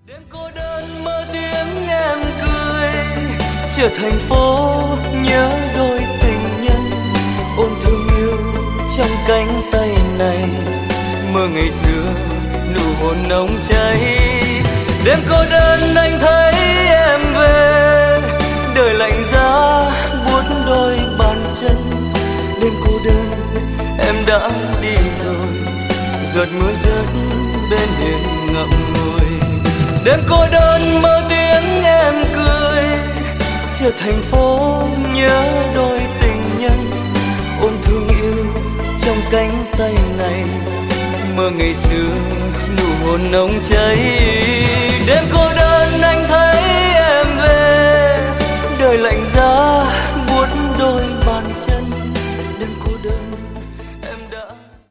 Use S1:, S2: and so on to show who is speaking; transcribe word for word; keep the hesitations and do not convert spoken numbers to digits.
S1: Đêm cô đơn mơ tiếng em cười, trở thành phố nhớ đôi tình nhân, ôn thương yêu trong cánh tay này, mơ ngày xưa nụ hôn nồng cháy. Đêm cô đơn anh thấy em về, đời lạnh giá buốt đôi bàn chân. Đêm cô đơn em đã đi rồi, giọt mưa rớt bên hiên ngậm ngùi. Đêm cô đơn mơ tiếng em cười, trở thành phố nhớ đôi tình nhân, ôn thương yêu trong cánh tay này, mơ ngày xưa nụ hôn nồng cháy. Đêm cô đơn anh thấy em về, đời lạnh giá